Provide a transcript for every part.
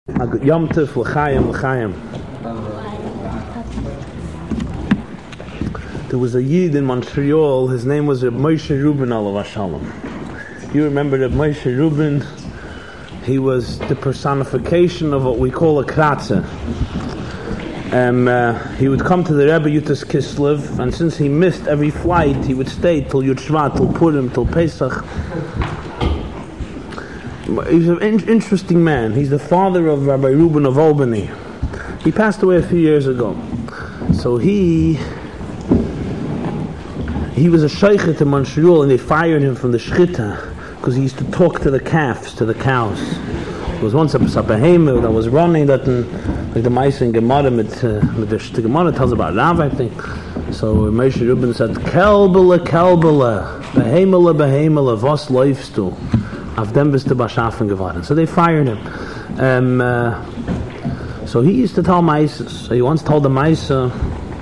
Yom Tov L'chaim L'chaim. There was a Yid in Montreal. His name was Reb Moshe Rubin Alav Shalom. You remember Reb Moshe Rubin? He was the personification of what we call a kratzer. He would come to the Rebbe Yutas Kislev, and since he missed every flight, he would stay till Yud Shvat, till Purim, till Pesach. He's an interesting man. He's the father of Rabbi Reuben of Albany. He passed away a few years ago. So he was a sheikhet in Montreal, and they fired him from the shchita because he used to talk to the calves, to the cows. There was once a behemah that was running that, like the Meiser in Gemara, the Gemara tells about Rav, I think. So Moshe Rubin said, "Kelbele, kelbele, behemele, behemele, was läufst du? Auf dem bist du beschaffen geworden." So they fired him. So he used to tell Meises. So he once told the Meiser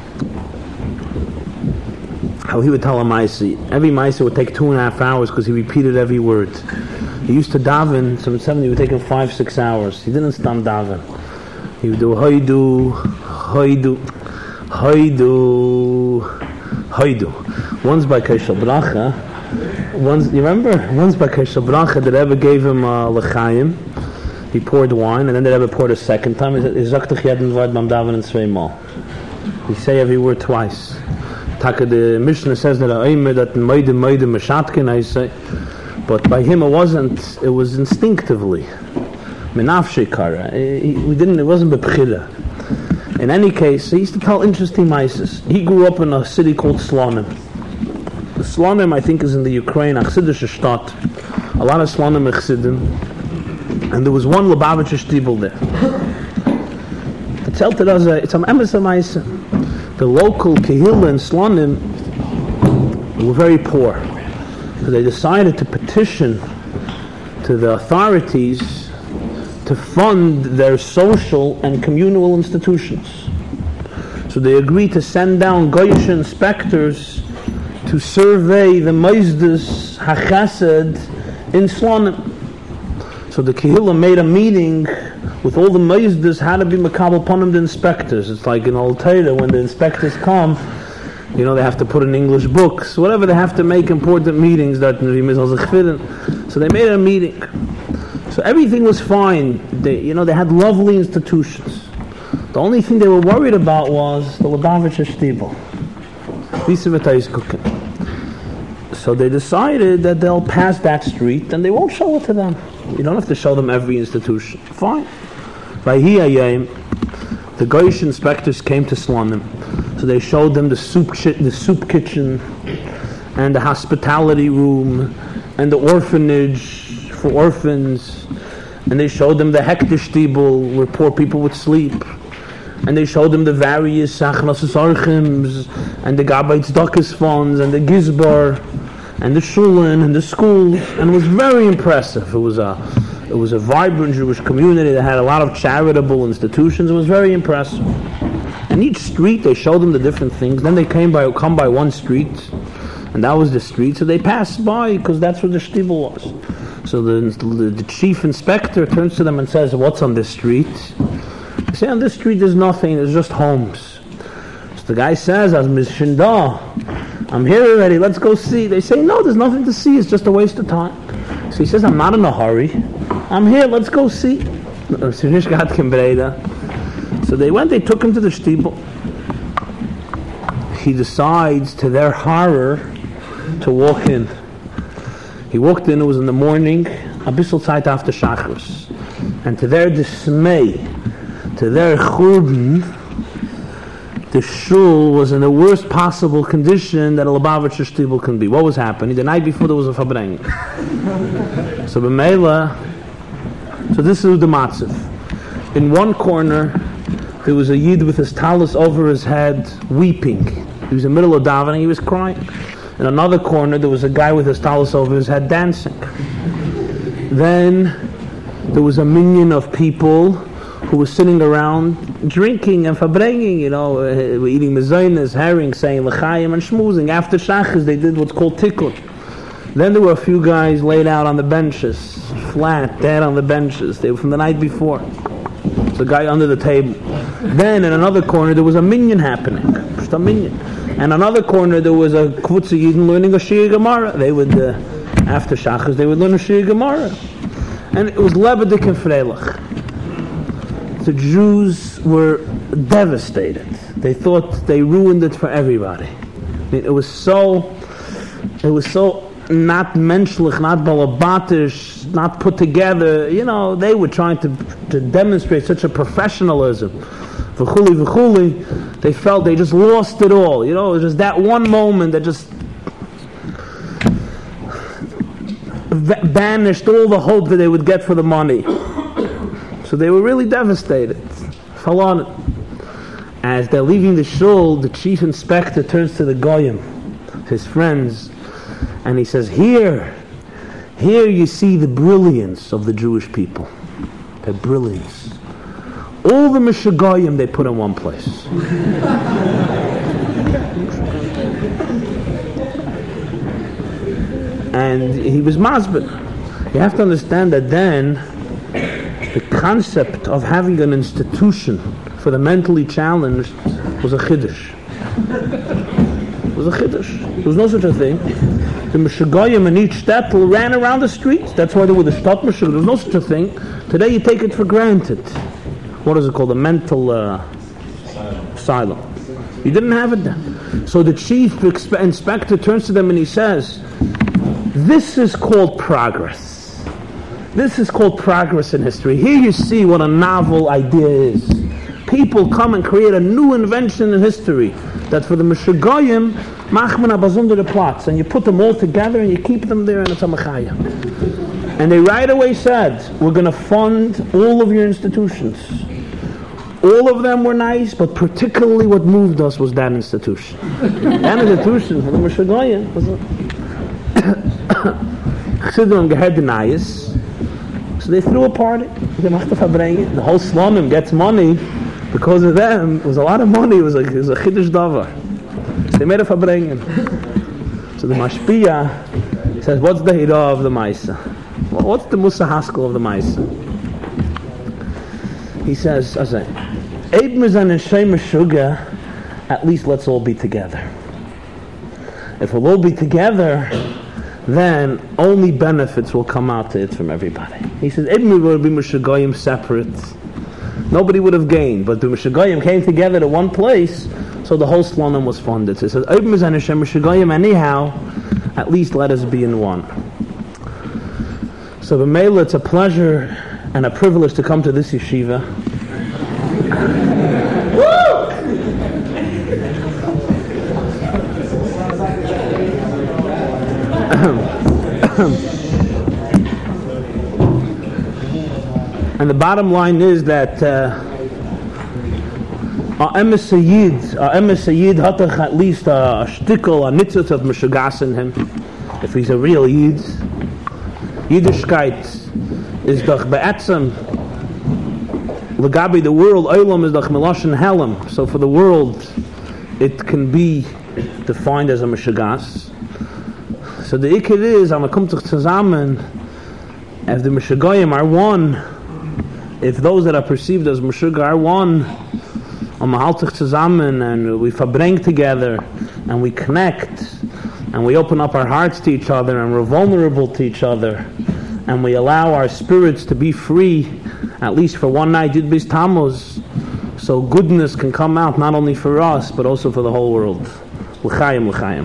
how he would tell a Meiser. Every Meiser would take 2.5 hours because he repeated every word. He used to daven, so in 70 it would take him 5-6 hours. He didn't stand daven. He would do hoidu, hoidu, hoidu, hoidu. Once by Keshel Bracha, you remember? Once by Keshel Bracha, the Rebbe gave him l'chaim. He poured wine, and then the Rebbe poured a second time. He said, he say every word twice. The Mishnah says that I say, but by him it wasn't. It was instinctively. It wasn't bepchila. In any case, he used to tell interesting maises. He grew up in a city called Slonim. Slonim, I think, is in the Ukraine, a Chassidische Stadt. A lot of Slonim Chassidim. And there was one Lubavitcher Stiebel there. It's an emes maise. The local Kehillah in Slonim were very poor. So they decided to petition to the authorities to fund their social and communal institutions. So they agreed to send down Goyish inspectors to survey the Moizdas HaChesed in Slonim. So the Kehillah made a meeting with all the Moizdas how to be Makabel Panim the inspectors. It's like in Old Torah when the inspectors come, they have to put in English books, whatever, they have to make important meetings. So they made a meeting. So everything was fine. They had lovely institutions. The only thing they were worried about was the Lubavitcher Stiebel. So they decided that they'll pass that street and they won't show it to them. You don't have to show them every institution. Fine. By Hiyayim, the Goyish inspectors came to Slonim. So they showed them the soup kitchen and the hospitality room and the orphanage for orphans. And they showed them the Hektish Stiebel where poor people would sleep. And they showed them the various Achnasus Archims and the Gabbai Tzedakis funds and the Gizbar and the Shulin and the schools. And it was very impressive. It was a vibrant Jewish community that had a lot of charitable institutions. It was very impressive. And each street they showed them the different things. Then they come by one street, and that was the street. So they passed by because that's where the Stiebel was. So the chief inspector turns to them and says, "What's on this street?" They say, "On this street there's nothing, there's just homes." So the guy says, "As Mishinda, I'm here already, let's go see." They say, "No, there's nothing to see, it's just a waste of time." So he says, "I'm not in a hurry, I'm here, let's go see." So they went, they took him to the Stiebel. He decides, to their horror, to walk in. He walked in, it was in the morning, a bissel Zeit after Shachris. And to their dismay, to their churban, the shul was in the worst possible condition that a Lubavitcher Stiebel can be. What was happening? The night before there was a Fabrengen. So B'meila, so this is the matzav. In one corner, there was a Yid with his talus over his head, weeping. He was in the middle of davening, he was crying. In another corner, there was a guy with his talus over his head, dancing. Then there was a minion of people who were sitting around drinking and fabrengen, eating mezainas, herring, saying l'chaim and shmuzing. After shachas, they did what's called tikkun. Then there were a few guys laid out on the benches, flat, dead on the benches. They were from the night before. It's a guy under the table. Then in another corner there was a minyan happening. Just a minyan. And another corner there was a Kvutza Yidden learning a Shir Gemara. They would, after Shachas, they would learn a Shir Gemara. And it was Lebedik and Freilach. The Jews were devastated. They thought they ruined it for everybody. I mean, it was so not menschlich, not balabatish, not put together. You know, they were trying to demonstrate such a professionalism. V'chuli, v'chuli. They felt they just lost it all. You know, it was just that one moment that just banished all the hope that they would get for the money. So they were really devastated. Fell on it. As they're leaving the shul, the chief inspector turns to the goyim, his friends, and he says, Here you see the brilliance of the Jewish people. Their brilliance. All the Mishagoyim they put in one place. And he was masbid. You have to understand that then the concept of having an institution for the mentally challenged was a chiddush. It was a chiddush. There was no such a thing. The Meshuggayim in each shtetl ran around the streets. That's why they were the shtat Meshuggayim. There was no such a thing. Today you take it for granted. What is it called? A mental asylum. You didn't have it then. So the chief inspector turns to them and he says, this is called progress. This is called progress in history. Here you see what a novel idea is. People come and create a new invention in history. That for the Meshuggayim, machmen abazundere Platz. And you put them all together and you keep them there and it's a mechaya. And they right away said, we're going to fund all of your institutions. All of them were nice, but particularly what moved us was that institution. That institution for the Meshuggayim was Chsidron gehad denayis. So they threw a party. The whole slumim gets money because of them. It was a lot of money. It was a chiddush davar. So they made a fabrengen. So the mashpia says, "What's the hira of the ma'isa? What's the musa haskell of the ma'isa?" He says, "At least let's all be together. If we'll all be together, then only benefits will come out to it from everybody." He says, even if it would be Meshuggayim separate, nobody would have gained. But the Meshuggayim came together to one place, so the whole Slonim was funded. So he says, even if it's Meshuggayim anyhow, at least let us be in one. So b'meila, it's a pleasure and a privilege to come to this yeshiva. And the bottom line is that our Emes Sayyid had at least a shtickle, a nitzot of Meshugas in him. If he's a real Yid, Yiddishkeit is doch be'etzem. L'gabi the world, Olam is doch Meloshen Helam. So for the world, it can be defined as a Meshugas. So the ikir is, am kommt sich zusammen, if the Meshuggayim are one, if those that are perceived as Meshuggah are one, am halt sich zusammen, and we verbring together, and we connect, and we open up our hearts to each other, and we're vulnerable to each other, and we allow our spirits to be free, at least for one night, Yud Beis Tammuz, so goodness can come out not only for us, but also for the whole world. L'chaim, l'chaim.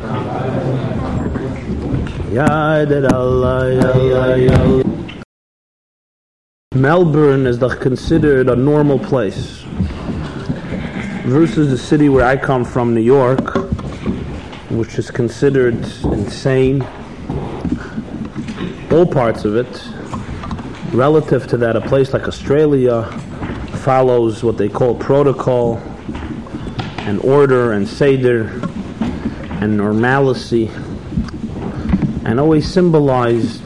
Melbourne is considered a normal place versus the city where I come from, New York, which is considered insane. All parts of it. Relative to that, a place like Australia follows what they call protocol and order and seder and normalcy, and always symbolized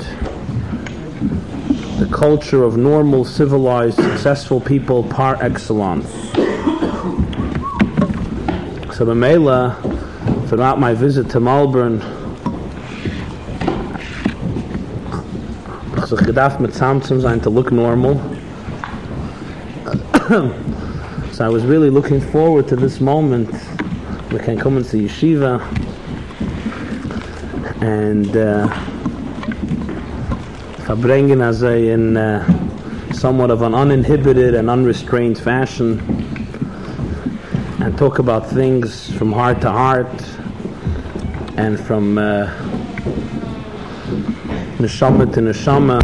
the culture of normal, civilized, successful people par excellence. So b'meila, throughout my visit to Melbourne, ich gedacht mit Samsung sein to look normal, So I was really looking forward to this moment. We can come into yeshiva and verbringen in somewhat of an uninhibited and unrestrained fashion and talk about things from heart to heart and from neshama to neshama.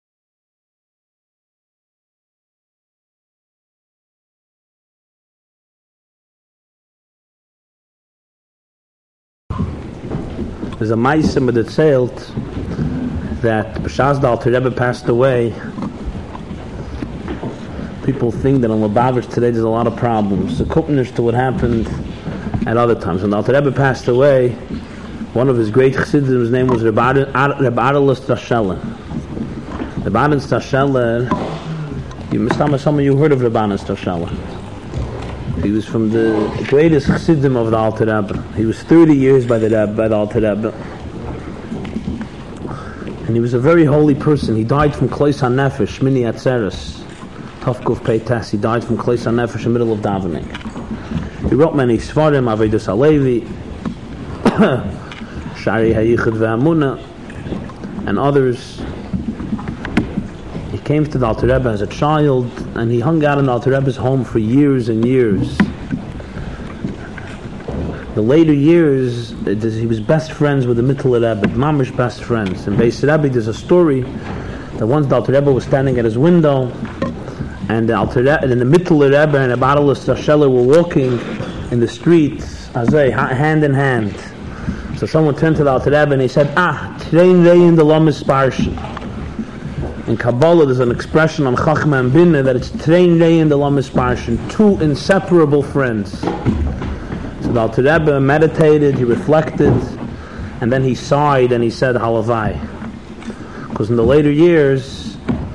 There's a ma'aseh that sailed that b'shas the Alter Rebbe passed away. People think that on Lubavitch today there's a lot of problems. The kupnish to what happened at other times. When the Alter Rebbe passed away, one of his great chassidim, his name was Reb Adelus Strasheller. Reb Adelus Strasheller, some of you heard of Reb Adelus Strasheller. He was from the greatest chassidim of the Alter Rebbe. He was 30 years by the Alter Rebbe. And he was a very holy person. He died from Klois HaNefesh, Shmini Atzeres, Tovkuf Peites. He died from Klois HaNefesh in the middle of davening. He wrote many Sfarim, Avedus Halevi, Shari HaYichud VeHamunah, and others. He came to the Alter Rebbe as a child, and he hung out in the Alter Rebbe's home for years and years. The later years, he was best friends with the Mittler Rebbe, mamish best friends. In Beis Rebbe, there's a story that once the Alter Rebbe was standing at his window, and the Alter Rebbe, and the Mittler Rebbe and the Adelus Strasheller were walking in the streets, hand in hand. So someone turned to the Alter Rebbe and he said, Trein Rein the Lamis Parsha. In Kabbalah, there's an expression on Chachma and Binah that it's Trein Rein the Lamis Parsha, two inseparable friends. So the Alter Rebbe meditated, he reflected, and then he sighed and he said, Halavai. Because in the later years,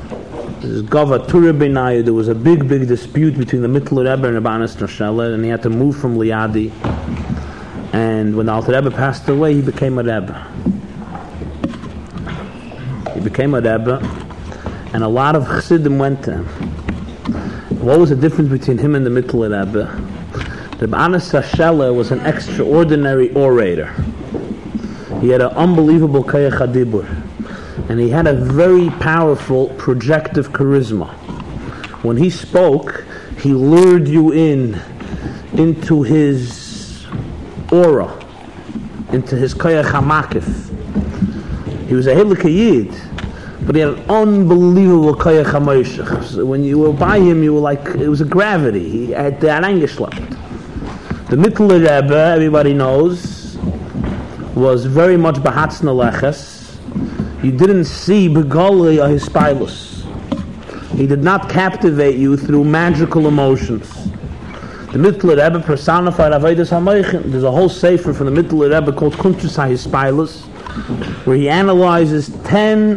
there was a big dispute between the Mittler Rebbe and Reb Adelus Strasheller, and he had to move from Liadi. And when the Alter Rebbe passed away, he became a Rebbe. And a lot of chassidim went to him. What was the difference between him and the Mittler Rebbe? Reb Adelus Strasheller was an extraordinary orator. He had an unbelievable koyach hadibur, and he had a very powerful projective charisma. When he spoke, he lured you into his aura, into his koyach hamakif. He was a Heilige Yid, but he had an unbelievable koyach hamoshech. So when you were by him, you were like, it was a gravity. He had the arangeschlapped. The Mittler Rebbe, everybody knows, was very much Bahatzna Leches. You didn't see Begoli or his spilus. He did not captivate you through magical emotions. The Mittler Rebbe personified Avedus HaMoichin. There's a whole sefer from the Mittler Rebbe called Kuntrus HaHispilus, where he analyzes 10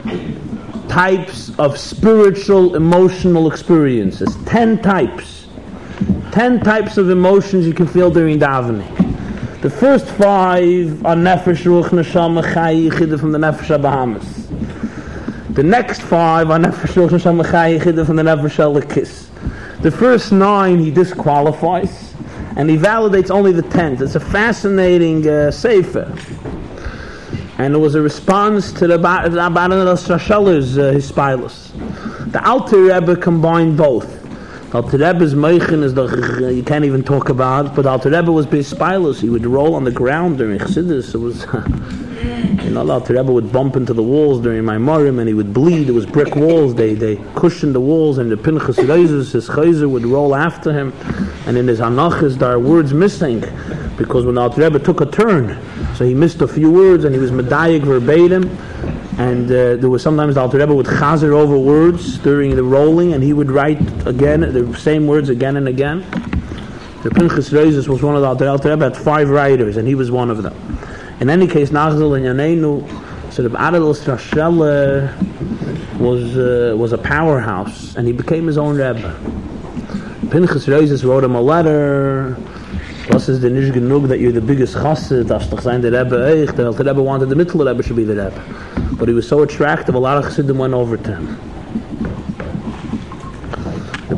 types of spiritual, emotional experiences. 10 types. 10 types of emotions you can feel during davening. The first 5 are Nefesh, Ruach, Neshama, Chai, Yichida from the Nefesh HaBahamas. The next 5 are Nefesh, Ruach, Neshama, Chai, Yichida from the Nefesh HaLekis. The first 9 he disqualifies, and he validates only the 10th. It's a fascinating sefer. And it was a response to the Adelus Strasheller's Hispilus. The Alter Rebbe combined both. Alter Rebbe's Meichen is you can't even talk about, but Alter Rebbe was Beispilus. He would roll on the ground during Chassidus. It was, Alter Rebbe would bump into the walls during Maimarim and he would bleed. It was brick walls. They cushioned the walls, and the Pinchas Reizes, his Chayzer, would roll after him. And in his Hanachas, there are words missing because when Alter Rebbe took a turn, so he missed a few words and he was medayik verbatim. And there was sometimes the Alter Rebbe would chazer over words during the rolling, and he would write again the same words again and again. The Pinchas Reizes was one of the Alter Rebbe had 5 writers, and he was one of them. In any case, Nachzal and Yaneinu, so the Adelus Strasheller was a powerhouse, and he became his own Rebbe. Pinchas Reizes wrote him a letter. Was is the nicht genug that you're the biggest chassid? Das doch sein der Rebbe eich. The Alter Rebbe wanted the Mittler Rebbe should be the Rebbe, but he was so attractive. A lot of chassidim went over to him. The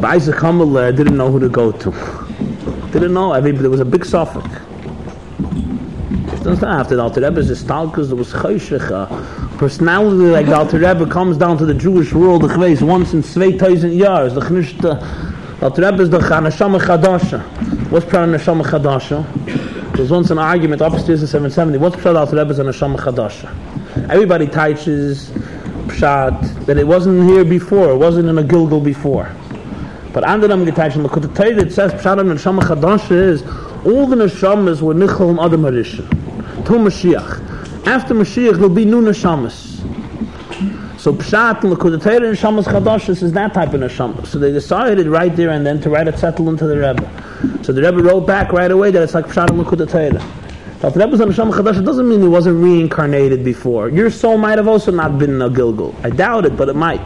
Rabbi Isaac Hammeler didn't know who to go to. Didn't know. There was a big suffix. After the Alter Rebbe's Stalkers, there was Chayshech. Personality like the Alter Rebbe comes down to the Jewish world once in 2000 years. The Alter Rebbe is the Neshama Chadasha. What's Pshat Neshama Chadasha? There was once an argument upstairs in 770. What's Pshat Alter Rebbe is a Neshama Chadasha? Everybody teaches Pshat that it wasn't here before. It wasn't in a Gilgal before. But under them getach in the Torah it says Pshat and Neshama Chadasha is all the Neshamas were Nichol and Adam Harishon. Till Mashiach. After Mashiach there'll be new Neshamas. So Pshat and the Torah and Neshamas Chadashas is that type of Neshama. So they decided right there and then to write a settle into the Rebbe. So the Rebbe wrote back right away that it's like Pshat and the Torah. That the Rebbe's on Neshama Chadasha doesn't mean he wasn't reincarnated before. Your soul might have also not been in a Gilgal. I doubt it, but it might.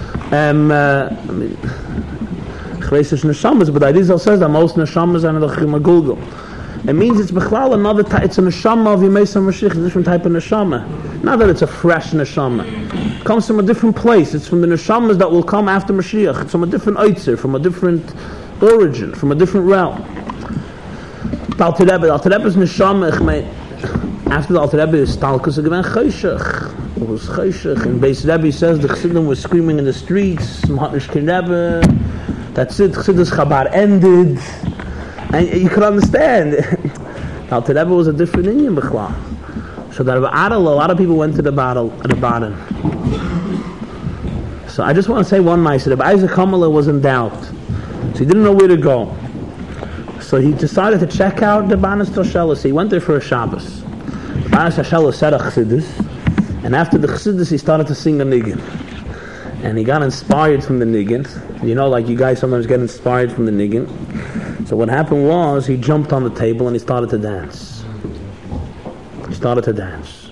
Neshamas, but Arizal says that most Neshamas are in the Gilgal. It means it's Bechlal another type. It's a Neshama of Yemesa Mashiach, a different type of Neshama. Not that it's a fresh Neshama. It comes from a different place. It's from the Neshamas that will come after Mashiach. It's from a different Eitzer, from a different origin, from a different realm. The Alter Rebbe's Neshama, after the Alter Rebbe is Stalkus, it was Chayshech. It was Chayshech. And Beis Rebbe says the Chassidim were screaming in the streets, Mahatnishkin Rebbe. That's it, Chassidus Chabad ended. And you could understand. Alter Rebbe was a different Indian B'chlal. So that a lot of people went to the battle at the bottom. So I just want to say one ma'aser. Rabbi Isaac Hammeler was in doubt. So he didn't know where to go. So he decided to check out the Banas Toshelis. He went there for a Shabbos. The Banas Toshelis said a Chassidus. And after the Chassidus he started to sing a Niggin. And he got inspired from the Niggin. You know, like you guys sometimes get inspired from the Niggin. So what happened was, he jumped on the table and he started to dance. He started to dance,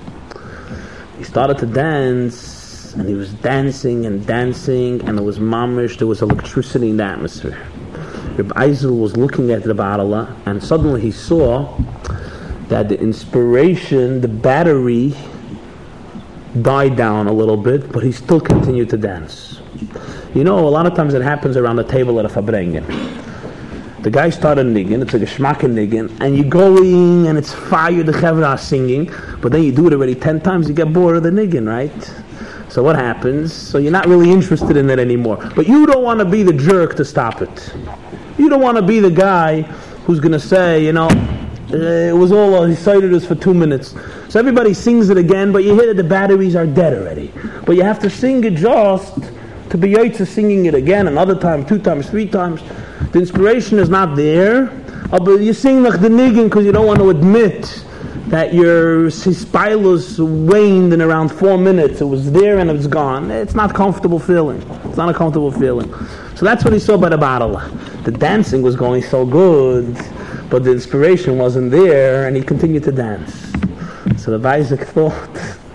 and he was dancing, and it was mamish, there was electricity in the atmosphere. Reb Eisel was looking at the Ba'ala, and suddenly he saw that the inspiration, the battery, died down a little bit, but he still continued to dance. You know, a lot of times it happens around the table at a Fabrengen. The guy started niggin, it's like a shmaka niggin, and you're going and it's fire, the chevra singing, but then you do it already 10 times, you get bored of the niggin, right? So what happens? So you're not really interested in it anymore. But you don't want to be the jerk to stop it. You don't want to be the guy who's going to say, you know, it was all, he cited us for 2 minutes. So everybody sings it again, but you hear that the batteries are dead already. But you have to sing it just to be yaitza singing it again, another time, 2 times, 3 times. The inspiration is not there, but you sing like the niggin because you don't want to admit that your hispilus waned in around 4 minutes. It was there and it's gone. It's not a comfortable feeling. It's not a comfortable feeling. So that's what he saw by the battle. The dancing was going so good, but the inspiration wasn't there, and he continued to dance. So the Isaac thought,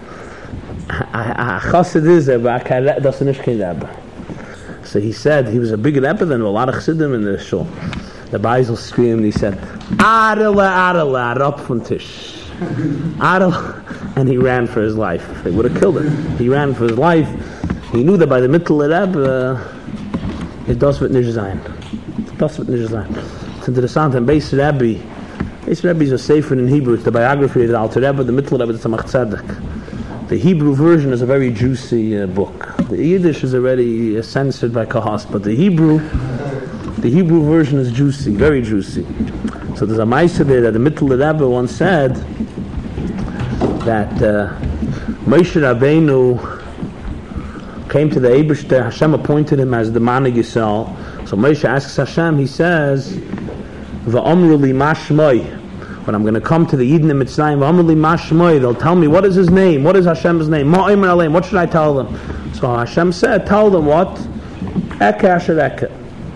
so he said, he was a bigger Rebbe than a lot of Chassidim in the shul. The Beisel screamed, he said, Adela, Rab von Tisch. Adela, and he ran for his life. They would have killed him. He ran for his life. He knew that by the middle of Rebbe, it does with nicht sein. It's interessant, and Beis Rebbe is a sefer in Hebrew. It's the biography of the Alter Rebbe, the middle Rebbe, the Tzemach Tzedek. The Hebrew version is a very juicy book. The Yiddish is already censored by Kahas, but the Hebrew version is juicy, very juicy. So there's a ma'aser there that the Mittel Rebbe once said that Moshe Rabbeinu came to the Eibishter. Hashem appointed him as the Manig Yisrael. So Moshe asks Hashem, he says, V'omru li mashmoi. When I'm going to come to the Yidden in Mitzrayim, V'omru li mashmoi, they'll tell me, what is his name? What is Hashem's name? Ma'omer aleim. What should I tell them? So Hashem said, tell them what? Eke asher eke.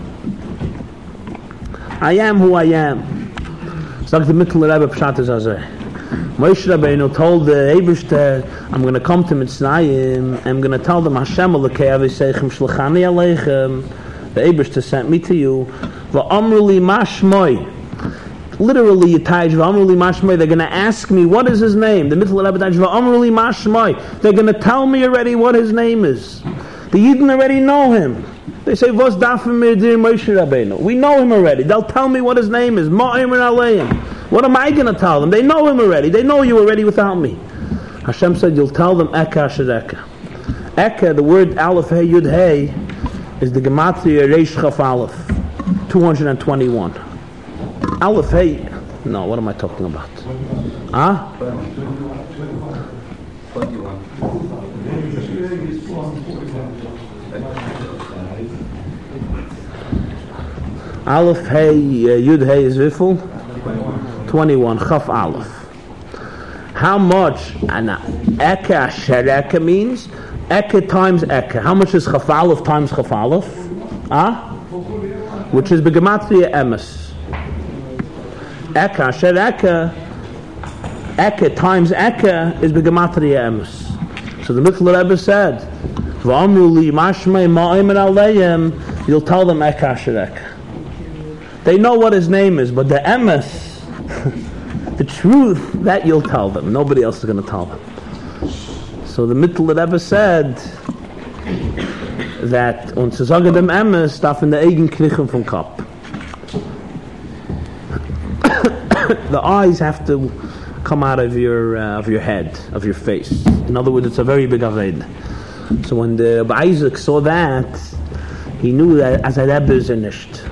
I am who I am. It's like the Mittel Rebbe Pshat is Azeh. Moshe Rabbeinu told the Eibishter, I'm going to come to Mitzrayim, I'm going to tell them, Hashem alekei aviseichem shlachani aleichem, the Eibishter sent me to you, v'amru li mashmoi. Literally, v'amru li mashmoi, they're going to ask me, what is his name? The Mittel Rebbe taij, v'amru li mashmoi. They're going to tell me already what his name is. The Yidden already know him. They say, "Vos dafim mir Moshe Rabbeinu." We know him already. They'll tell me what his name is. Ma'imr Aleim. What am I going to tell them? They know him already. They know you already without me. Hashem said, "You'll tell them Eka Asher Eka." Eka, the word Aleph Hey Yud Hey, is the Gematria Reish Chaf Aleph, 221. Aleph Hey. No, what am I talking about? Huh? Aleph Hey Yud Hey is Viful 21 Chaf Aleph. How much Eka Shereka means? Eka times Eka. How much is Chaf Aleph times Chaf Aleph? Which is Begematria Emes. Eka Shereka. Eka times Eka is Begematria Emes. So the Mikla Rebbe said, you'll tell them Eka Shereka. They know what his name is, but the emes, the truth, that you'll tell them. Nobody else is going to tell them. So the Mittel Rebbe said that und zu sagen dem emes darf in der eigen Krichen vom Kopf. The eyes have to come out of your head, of your face. In other words, it's a very big aved. So when the Isaac saw that, he knew that as a Rebbe is nicht.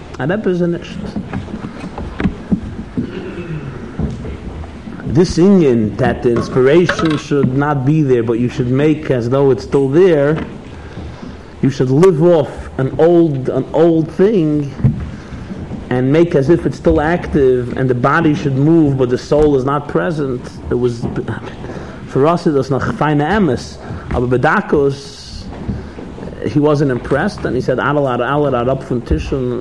This Indian, that the inspiration should not be there, but you should make as though it's still there. You should live off an old thing and make as if it's still active, and the body should move, but the soul is not present. It was for us it was noch feine emes, aber bedakos. He wasn't impressed, and he said, up from Tishon,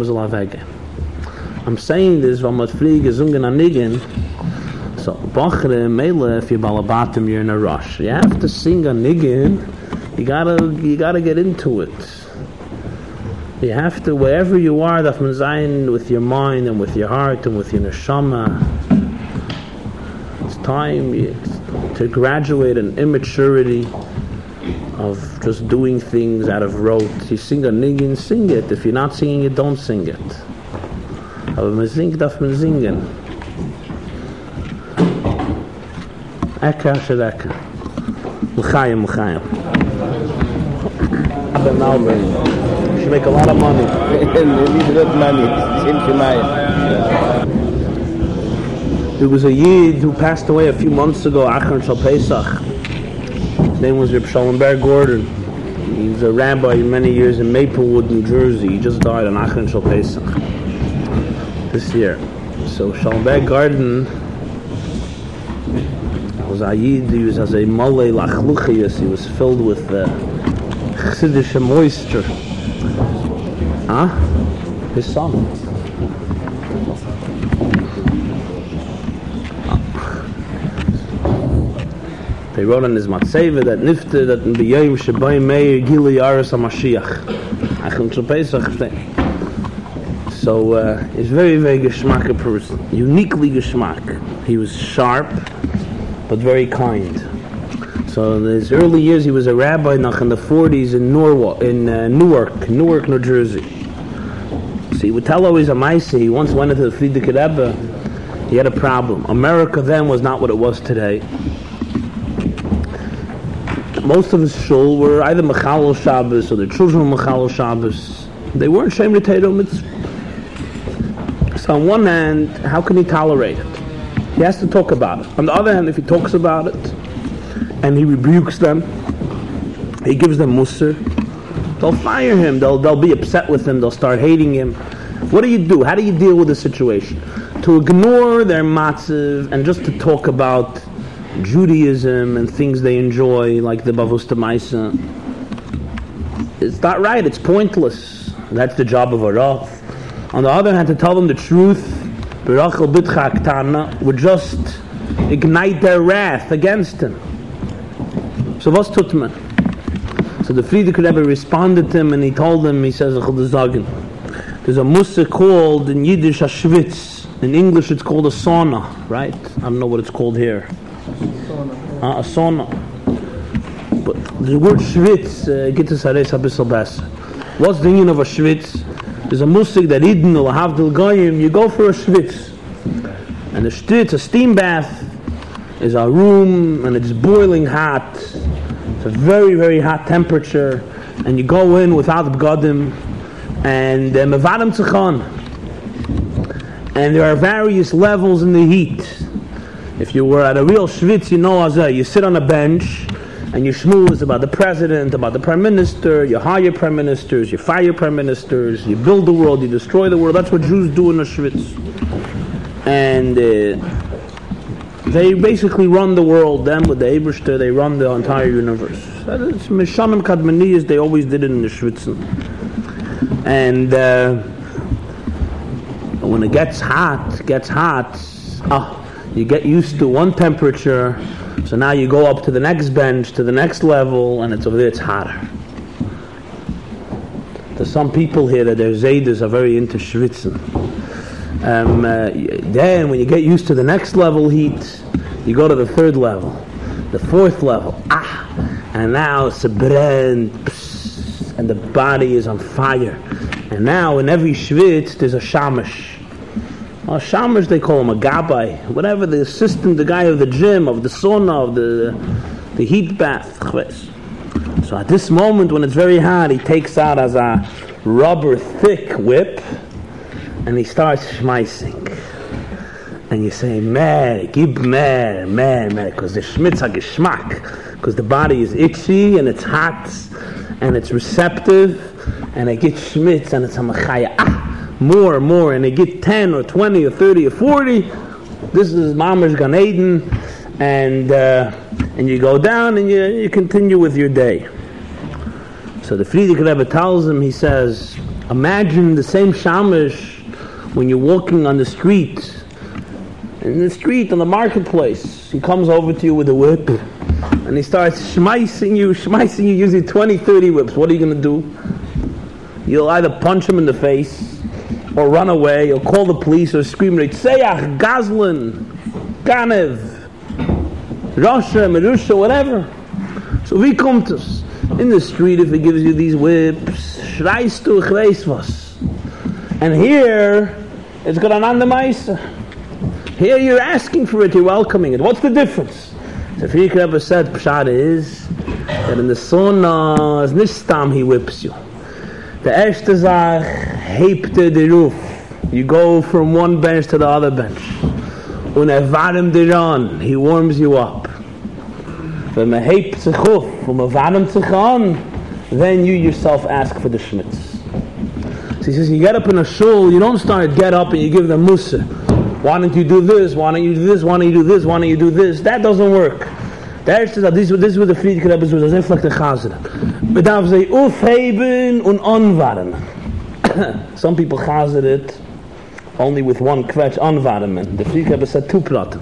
I'm saying this, weil man früh gesungen an Nigen. So, Bachre, Mele, if you're Balabatim, you're in a rush. You have to sing a Nigen, you gotta get into it. You have to, wherever you are, that man sein with your mind and with your heart and with your neshama. It's time to graduate in immaturity of just doing things out of rote. You sing a niggin, sing it. If you're not singing it, don't sing it. Aber man singt, darf man singen. Eka Shereka. L'chaim. You should make a lot of money. There was a Yid who passed away a few months ago, Achron Shal Pesach. His name was Reb Schallenberg Gordon. He was a rabbi many years in Maplewood, New Jersey. He just died on Achron Shal Pesach this year. So Schallenberg Gordon was a Yid. He was as a Malay Lachluchius. He was filled with Chassidish moisture. His son. They wrote on his Matzeva that Nifte, that in the Yom Shabbai Meir Gili Yaris HaMashiach. Achim Shal Pesach. So he's very, very geschmack a person. Uniquely geschmack. He was sharp, but very kind. So in his early years, he was a rabbi in the 40s in Newark, New Jersey. So he would tell always a Maaseh. He once went into the Frierdiker Rebbe. He had a problem. America then was not what it was today. Most of his shul were either Mechalel Shabbos or their children were Mechalel Shabbos. They weren't Shem L'Teiro Mitzvah. So on one hand, how can he tolerate it? He has to talk about it. On the other hand, if he talks about it and he rebukes them, he gives them musar, they'll fire him. They'll be upset with him. They'll start hating him. What do you do? How do you deal with the situation? To ignore their matziv and just to talk about Judaism and things they enjoy, like the Bavus Maisa. It's not right. It's pointless. That's the job of a Rav. On the other hand, to tell them the truth, would just ignite their wrath against him. So what's tutman? So the Frierdiker Rebbe responded to him, and he told him, he says, there's a mussar called in Yiddish a schwitz. In English it's called a sauna, right? I don't know what it's called here. A sauna. But the word schwitz gets us a bissel besser. What's the meaning of a schwitz? There's a musik that Eden or Havdil Goyim, you go for a schwitz. And the schwitz, a steam bath, is a room and it's boiling hot. It's a very, very hot temperature. And you go in without b'gadim and mevadim tzachon. And there are various levels in the heat. If you were at a real schwitz, you know you sit on a bench and you schmooze about the president, about the prime minister, you hire prime ministers, you fire prime ministers, you build the world, you destroy the world. That's what Jews do in a schwitz. And they basically run the world. Them with the Eibishter, they run the entire universe. It's Mishanim Kadmaniyas, they always did it in the schwitzen. And when it gets hot, you get used to one temperature. So now you go up to the next bench, to the next level, and it's over there, it's hotter. There's some people here that their Zaydas are very into schwitzen. Then when you get used to the next level heat, you go to the third level, the fourth level, and now it's a brand, and the body is on fire. And now in every schwitz there's a shamash. A shamash, they call him a gabbai, whatever, the assistant, the guy of the gym, of the sauna, of the heat bath. So at this moment when it's very hot, he takes out as a rubber thick whip and he starts schmeissing. And you say, meh, gib meh, because the schmitz ha geschmack, because the body is itchy and it's hot and it's receptive and it gets schmitz and it's a machaya. More, and they get 10 or 20 or 30 or 40. This is Mamash Gan Eden, and you go down and you continue with your day. So the Frierdiker Rebbe tells him, he says, imagine the same shamash when you're walking on the street, on the marketplace. He comes over to you with a whip, and he starts schmeissing you using 20, 30 whips. What are you going to do? You'll either punch him in the face, or run away, or call the police, or scream, Ritzeyach, Gazlan, Ganev, Rasha, Merusha, whatever. So wie kommt es? In the street, if he gives you these whips, schreist du, ich weiß was. And here, it's got an andermeister. Here you're asking for it, you're welcoming it. What's the difference? So Frierdiker Rebbe said, Pshat is, that in the sauna, it's nicht stam, he whips you. The erste Sach, hebte the roof. You go from one bench to the other bench. Und warmt dir an. He warms you up. Wenn man hebt sich auf und man warmt sich an, then you yourself ask for the schmitz. So he says, you get up in a shul, you don't get up and you give them mussar. Why don't you do this? Why don't you do this? Why don't you do this? Why don't you do this? That doesn't work. This is what the Frierdiker Rebbe was, das like the Chazara. Man darf sie aufheben und anwarmen. Some people chazar it only with one kvetch, anwarmen. The Frierdiker Rebbe said two pratim.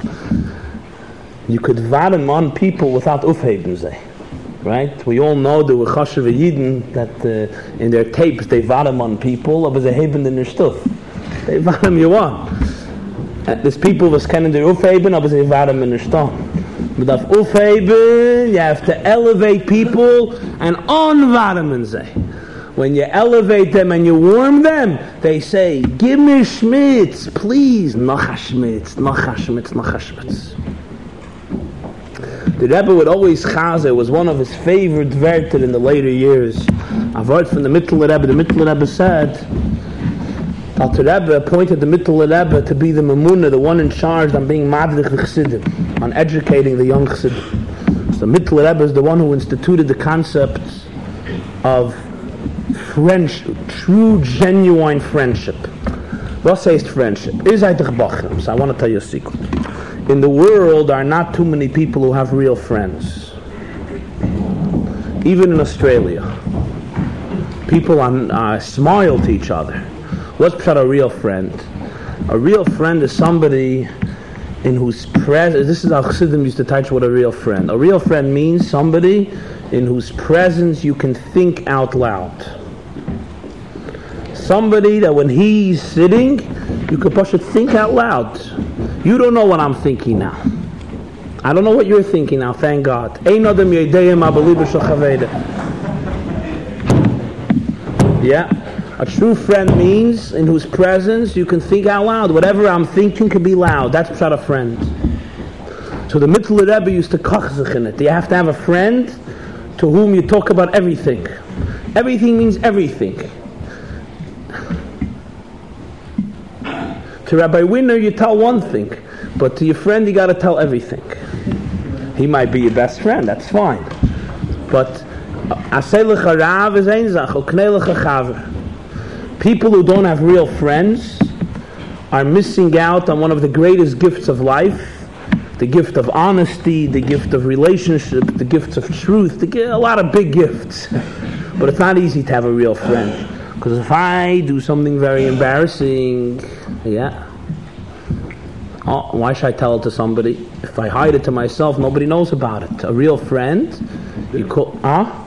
You could warm on people without aufheben sie. Right? We all know the Chashav Yidden that in their tapes they warm on people, but they heben in their stuff. They warm you on. There's people who kennen their aufheben, but they warm in their stuff. But auf aufheben, you have to elevate people and anwarmen sie. When you elevate them and you warm them, they say, give me schmitz, please. Noch a schmitz. The Rebbe would always chazer, was one of his favorite verter in the later years. I've heard from the Mittler Rebbe. The Mittler Rebbe said that the Rebbe appointed the Mittler Rebbe to be the Mamunah, the one in charge on being madrich the Chassidim, on educating the young Chassidim. So the Mittler Rebbe is the one who instituted the concept of friendship, true, genuine friendship. Was heißt friendship? Ihr seid doch Bachrim. So I want to tell you a secret. In the world, there are not too many people who have real friends. Even in Australia, people smile to each other. What's a real friend? A real friend is somebody in whose presence, this is how Chassidim used to teach what a real friend. A real friend means somebody in whose presence you can think out loud. Somebody that when he's sitting, you can push it, think out loud. You don't know what I'm thinking now. I don't know what you're thinking now, thank God. You Yeah. A true friend means in whose presence you can think out loud. Whatever I'm thinking can be loud. That's not a friend. So the Mittler Rebbe used to koch sich in it. You have to have a friend to whom you talk about everything. Everything means everything. To Rabbi Winner you tell one thing, but to your friend you got to tell everything. He might be your best friend, that's fine. But aselecha rav is ein zach, uknelecha chaver. People who don't have real friends are missing out on one of the greatest gifts of life. The gift of honesty, the gift of relationship, the gifts of truth, a lot of big gifts. But it's not easy to have a real friend. Because if I do something very embarrassing, why should I tell it to somebody? If I hide it to myself, nobody knows about it. A real friend, you call,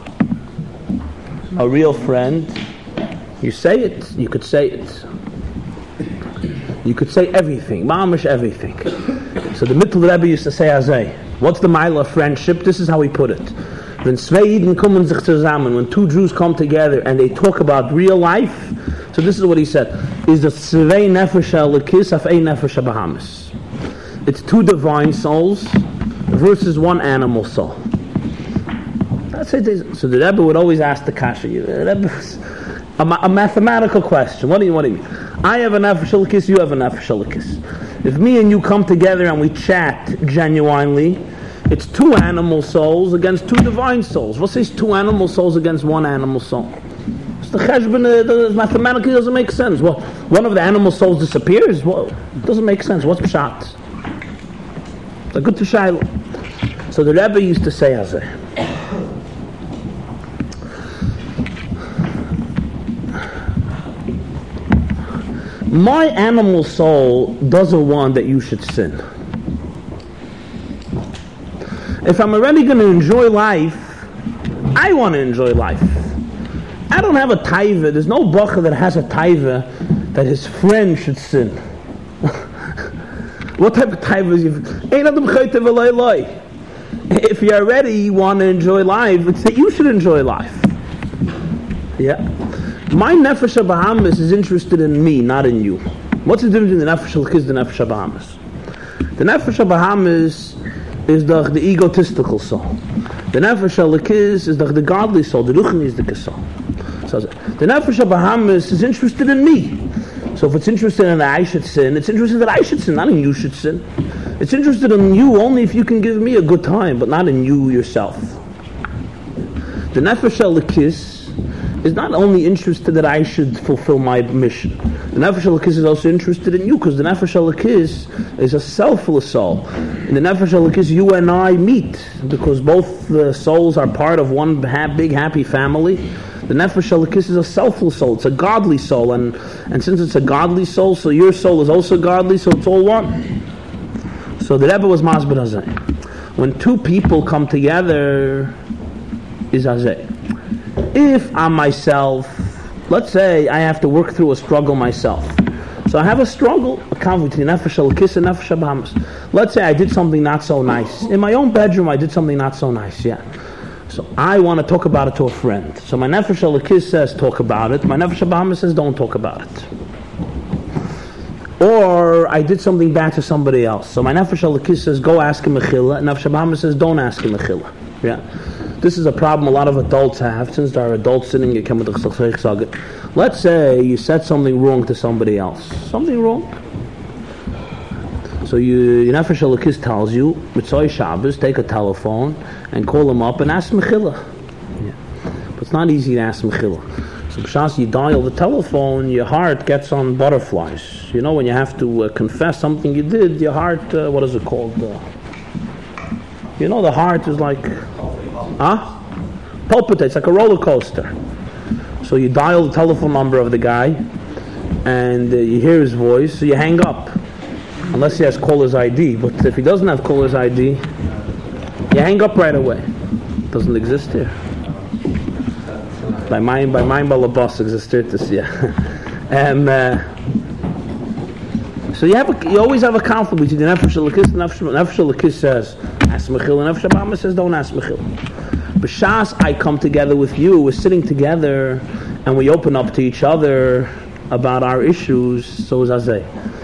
a real friend, you say it, you could say it. You could say everything, mamish everything. So the Mittler Rebbe used to say Azay. What's the mile of friendship? This is how he put it. When zwei Yidden kommen sich zusammen, when two Jews come together and they talk about real life, so this is what he said, is the zwei nefesh lekis af ein nefesh bahamas. It's two divine souls versus one animal soul. That's it. So the Rebbe would always ask the kasha, a mathematical question. What do you mean? I have a nefesh lekis, you have a nefesh lekis. If me and you come together and we chat genuinely, it's two animal souls against two divine souls. What says two animal souls against one animal soul? The cheshbon mathematically doesn't make sense. Well, one of the animal souls disappears. Well, it doesn't make sense. What's pshat? It's a good to shayla. So the Rebbe used to say as my animal soul doesn't want that you should sin. If I'm already going to enjoy life, I want to enjoy life. I don't have a taiva. There's no bacha that has a taiva that his friend should sin. What type of taiva is if you already want to enjoy life, it's that you should enjoy life. Yeah. My nefesh bahamas is interested in me, not in you. What's the difference between the nefesh lekis and the nefesh bahamas? The nefesh bahamas is the egotistical soul. The nefesh lekis is the godly soul. The ruchni is the soul. So the nefesh bahamas is interested in me. So if it's interested in that I should sin, it's interested that I should sin, not in you should sin. It's interested in you only if you can give me a good time, but not in you yourself. The nefesh lekis is not only interested that I should fulfill my mission. The Nefesh HaLekis is also interested in you, because the Nefesh HaLekis is a selfless soul. In the Nefesh HaLekis, you and I meet, because both the souls are part of one big happy family. The Nefesh HaLekis is a selfless soul. It's a godly soul, and since it's a godly soul, so your soul is also godly, so it's all one. So the Rebbe was masber hazeh. When two people come together, is hazeh. If I'm myself, let's say I have to work through a struggle myself. So I have a struggle, a conflict between nefesh lekis and nefesh bahamas. Let's say I did something not so nice. In my own bedroom I did something not so nice, So I want to talk about it to a friend. So my nefesh lekis says talk about it. My nefesh bahamas says don't talk about it. Or I did something bad to somebody else. So my nefesh lekis says go ask him mechila. And nefesh bahamas says don't ask him mechila. This is a problem a lot of adults have, since there are adults sitting in the. Let's say you said something wrong to somebody else. Something wrong. So your Nefesh HaLekis tells you, Mitzvah Shabbos, take a telephone and call him up and ask Mechila. But it's not easy to ask Mechila. So b'shas you dial the telephone, your heart gets on butterflies. You know, when you have to confess something you did, your heart, what is it called? The heart is like... palpitates like a roller coaster. So you dial the telephone number of the guy and you hear his voice, so you hang up unless he has caller's ID. But if he doesn't have caller's ID, you hang up right away. It doesn't exist here. By mine balabas exists this year. So you always have a conflict between the nefesh lekis and nefesh lekis says ask mechila, and nefesh bahamas says don't ask mechila. B'shas I come together with you, we're sitting together, and and we open up to each other about our issues, so as I say.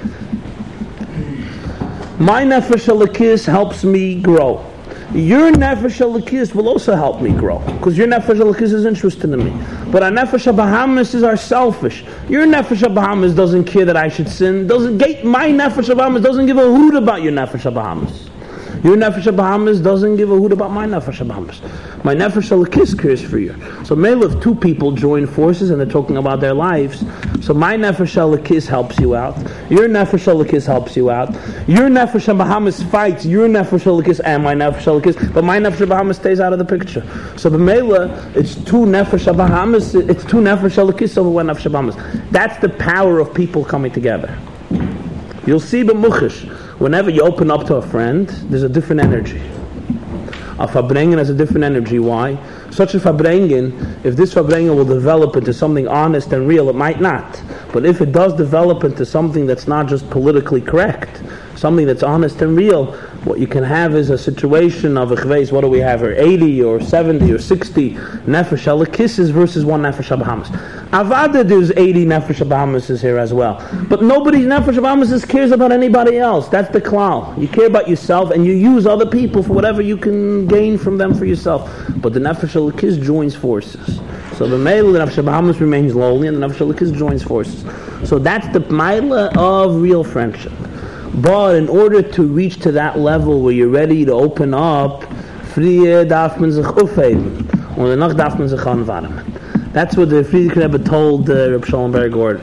My nefesh elokis helps me grow. Your nefesh elokis will also help me grow, because your nefesh elokis is interested in me. But our nefesh habahamis is our selfish. Your nefesh habahamis doesn't care that I should sin. My nefesh habahamis doesn't give a hoot about your nefesh habahamis. Your nefesh habahamis doesn't give a hoot about my nefesh habahamis. My nefesh elokis cares for you. So maybe if two people join forces and they're talking about their lives, so my nefesh elokis helps you out. Your nefesh elokis helps you out. Your nefesh habahamis fights your nefesh elokis and my nefesh elokis, but my nefesh habahamis stays out of the picture. So b'meila, it's two nefesh habahamis, it's two nefesh elokis over one nefesh habahamis. That's the power of people coming together. You'll see b'muchish, whenever you open up to a friend, there's a different energy. A farbrengen has a different energy. Why? Such a farbrengen, if this farbrengen will develop into something honest and real, it might not. But if it does develop into something that's not just politically correct, something that's honest and real, what you can have is a situation of a chveis. What do we have here? 80 or 70 or 60 nefesh elokis versus one nefesh habahamis. Avada, there's 80 nefesh habahamis here as well. But nobody nefesh habahamis cares about anybody else. That's the klal. You care about yourself and you use other people for whatever you can gain from them for yourself. But the nefesh elokis joins forces. So the male, the nefesh habahamis remains lowly, and the nefesh elokis joins forces. So that's the maila of real friendship. But in order to reach to that level where you're ready to open up, darf man sich aufheben. Und danach darf man sich anwarmen. That's what the Frierdiker Rebbe told Reb Shalom Ber Gordon.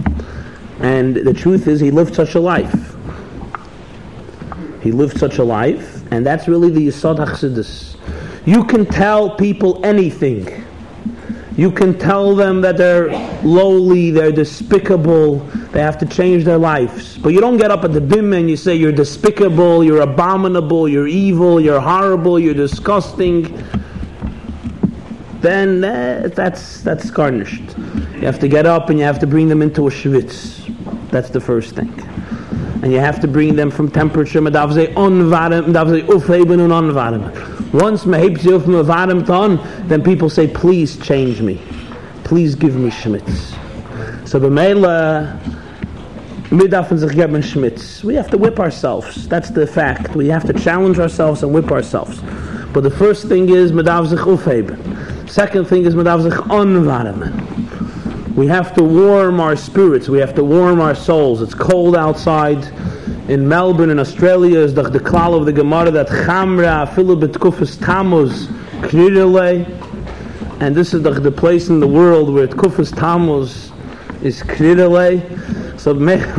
And the truth is, he lived such a life. He lived such a life, and that's really the Yesod HaChassidus. You can tell people anything. You can tell them that they're lowly, they're despicable, they have to change their lives. But you don't get up at the bimah and you say you're despicable, you're abominable, you're evil, you're horrible, you're disgusting. Then that's garnished. You have to get up and you have to bring them into a shvitz. That's the first thing. And you have to bring them from temperature. Once then people say, please change me. Please give me schmitz. So we have to whip ourselves. That's the fact. We have to challenge ourselves and whip ourselves. But the first thing is medav sich aufheben. Second thing is medav sich anwarmen. We have to warm our spirits. We have to warm our souls. It's cold outside. In Melbourne, in Australia, is the klal of the Gemara that chamra afilu b'tkufas Tammuz krirele, and this is the place in the world where tkufas Tammuz is krirele. So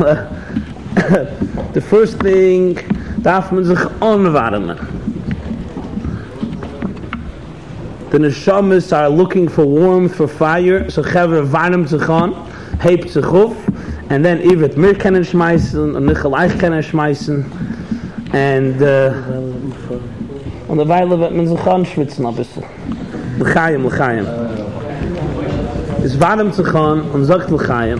the first thing, darf man sich anwarmen. The neshamas are looking for warmth, for fire. So chaver warmt sich an, hebt sich auf. And then Ivet mir kennen schmeißen und Michael Eich kennen schmeißen and und der Weile wird man sich anschwitzen ein bisschen. L'chaim. Es warm zu gehen und sagt L'chaim.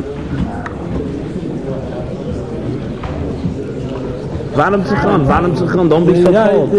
Warm zu gehen, don't be so cold.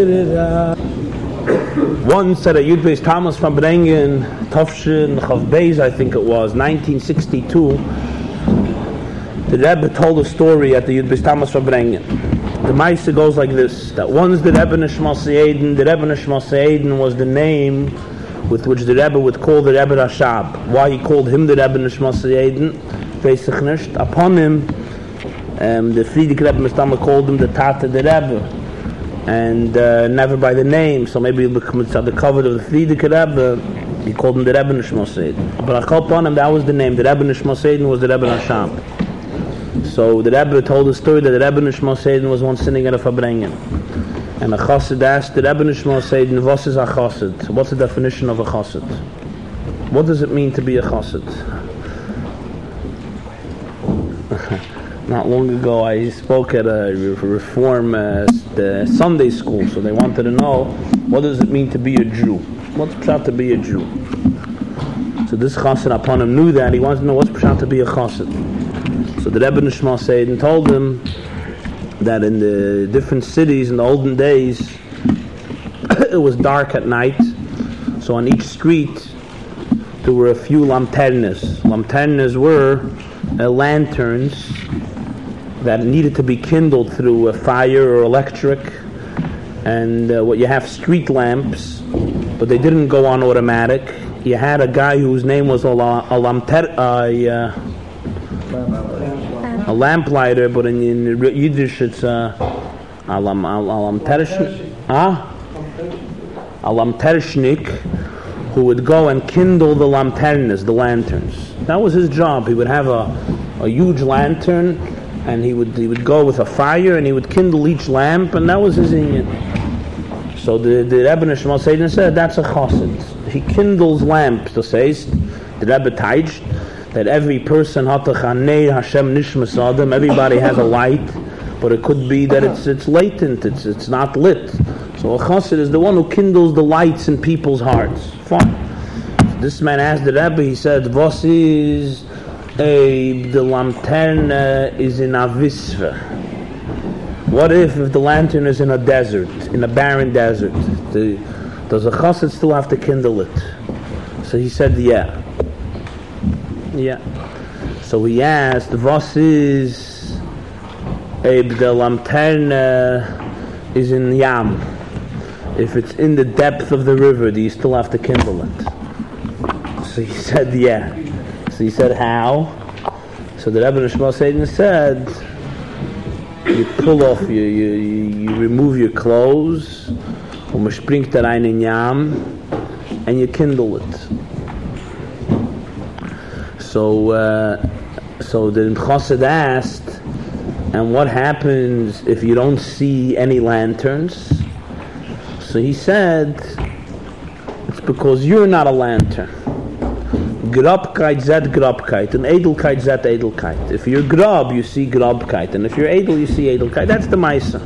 Once at a Yud Beis Thomas van Brengen, Tofshin, Chav Beis, I think it was, 1962, the Rebbe told a story at the Yud Beis Thomas Verbrengen. The Maisa goes like this: that once the Rebbe Nishmal Se'eden was the name with which the Rebbe would call the Rebbe Rashab. Why he called him the Rebbe Nishmal Se'eden? Upon him, the Frierdiker Rebbe Mistama called him the Tata the Rebbe, and never by the name. So maybe it becomes at the cover of the Frierdiker Rebbe. He called him the Rebbe Nishmal Se'eden. But I called upon him, that was the name. The Rebbe Nishmal Se'eden was the Rebbe Rashab. So the Rebbe told a story that the Rebbe Nishmal Se'eden was once sitting at a Farbrengen, and a chassid asked the Rebbe Nishmal Se'eden, "What is a chassid? What's the definition of a chassid? What does it mean to be a chassid?" Not long ago, I spoke at a reform Sunday school, so they wanted to know what does it mean to be a Jew. What's pshat to be a Jew? So this chassid upon him knew that he wanted to know what's pshat to be a chassid. So the Rebbe Nishmal Se'eden told him that in the different cities in the olden days, it was dark at night. So on each street there were a few lanternas. Lanternas were lanterns that needed to be kindled through a fire or electric, and what you have street lamps, but they didn't go on automatic. You had a guy whose name was a lamplighter, but in Yiddish it's a lamtershnik, who would go and kindle the lanternas, the lanterns. That was his job. He would have a huge lantern, and he would go with a fire, and he would kindle each lamp, and that was his inyan. So the Rebbe Nishmal Seidin said that's a chassid. He kindles lamps. So says the Rebbe teaches that every person hat a chanei Hashem nishmas adam. Everybody has a light, but it could be that it's latent. It's not lit. So a chassid is the one who kindles the lights in people's hearts. Fine. This man asked the Rebbe. He said, "Vos is the lantern is in a visva? What if the lantern is in a desert, in a barren desert? Does a chassid still have to kindle it?" So he said, "Yeah." So he asked, "Vos is the lantern is in yam? If it's in the depth of the river, do you still have to kindle it?" So he said, "Yeah." So he said, "How?" So the Rebbe Nishmal Seidin said, you pull off, you remove your clothes, man springt da rein in yam, and you kindle it. So the chassid asked, and what happens if you don't see any lanterns? So he said, it's because you're not a lantern. Grabkeit zet grabkeit, and edelkeit zet edelkeit. If you're grab, you see grabkeit, and if you're edel, you see edelkeit. That's the Maisa.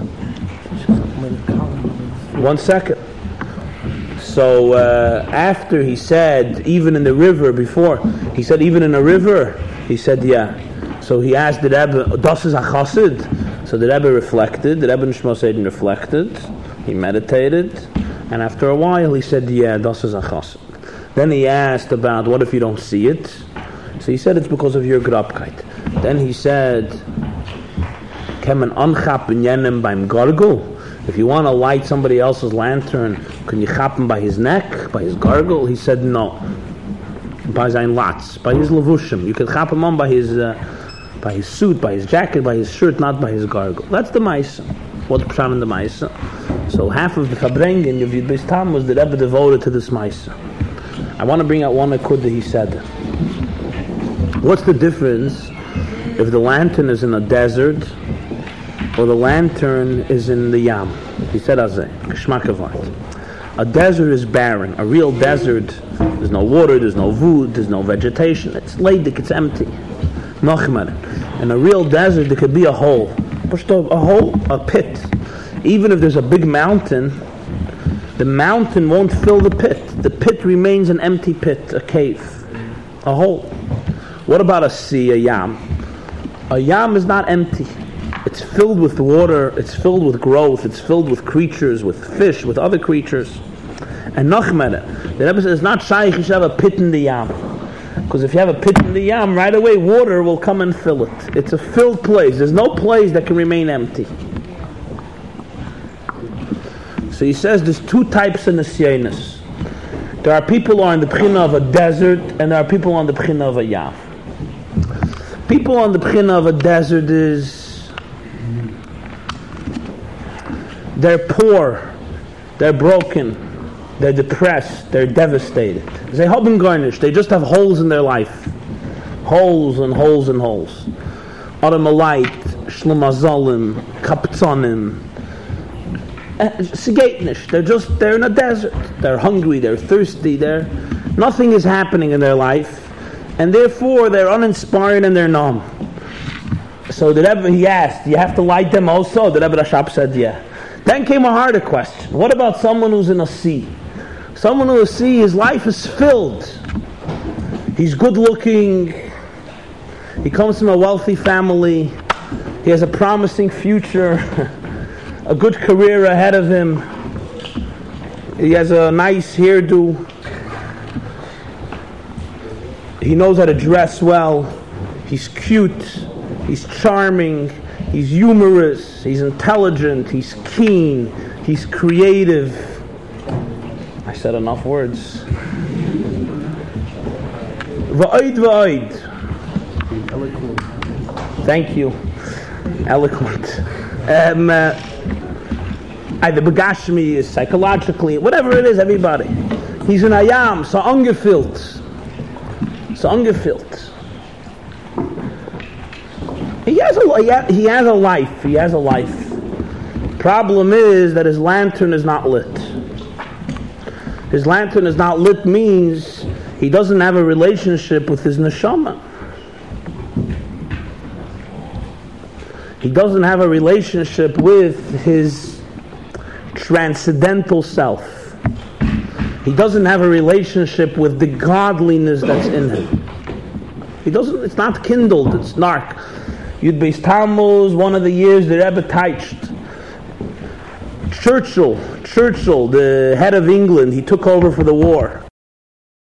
1 second. So after he said, even in the river, before, he said, even in a river, he said, yeah. So he asked the Rebbe, das is a chassid? So the Rebbe reflected, the Rebbe Nishmal Seidin reflected, he meditated, and after a while he said, yeah, das is a chassid. Then he asked about, what if you don't see it? So he said, it's because of your grabkeit. Then he said, Kem man anchappen jenem beim gargle? If you want to light somebody else's lantern, can you chap him by his neck, by his gargle? He said, no. By sein latz, by his levushim. You can chap him on by his suit, by his jacket, by his shirt, not by his gargle. That's the Maisa. What's pshat in the Maisa? So half of the Fabrengen of Yud Beis Tam was the Rebbe devoted to this Maisa. I want to bring out one akud that he said. What's the difference if the lantern is in a desert or the lantern is in the yam? He said, "Azeh, geschmack of art. A desert is barren. A real desert, there's no water, there's no food, there's no vegetation. It's leidik, it's empty. Nochmer. In a real desert, there could be a hole. A hole, a pit. Even if there's a big mountain, the mountain won't fill the pit. The pit remains an empty pit, a cave, a hole. What about a sea, a yam? A yam is not empty. It's filled with water, it's filled with growth, it's filled with creatures, with fish, with other creatures. And Nachmere, the Rebbe says, it's not shaykh, you should have a pit in the yam. Because if you have a pit in the yam, right away water will come and fill it. It's a filled place. There's no place that can remain empty. So he says there's two types of nisyanis. There are people who are in the b'china of a desert, and there are people on the b'china of a yam. People on the b'china of a desert is, they're poor, they're broken, they're depressed, they're devastated. They haben garnish, they just have holes in their life. Holes and holes and holes. Aramalite, shlemazalim, kaptzonim. They're in a desert. They're hungry, they're thirsty, nothing is happening in their life, and therefore they're uninspired and they're numb. So the Rebbe, he asked, you have to light them also? The Rebbe Rashab said, yeah. Then came a harder question. What about someone who's in a sea? Someone who is a sea, his life is filled. He's good looking. He comes from a wealthy family. He has a promising future. A good career ahead of him. He has a nice hairdo. He knows how to dress well. He's cute. He's charming. He's humorous. He's intelligent. He's keen. He's creative. I said enough words. Va'id va'id. Eloquent. Thank you. Eloquent. Either begashmi is psychologically, whatever it is, everybody. He's an ayam, so ungefüllt. So ungefüllt. He has a life. He has a life. Problem is that his lantern is not lit. His lantern is not lit means he doesn't have a relationship with his neshama. He doesn't have a relationship with his transcendental self. He doesn't have a relationship with the godliness that's in him. He doesn't. It's not kindled. It's narc. Yud Beis Tammuz, one of the years the Rebbe teached. Churchill, the head of England, he took over for the war.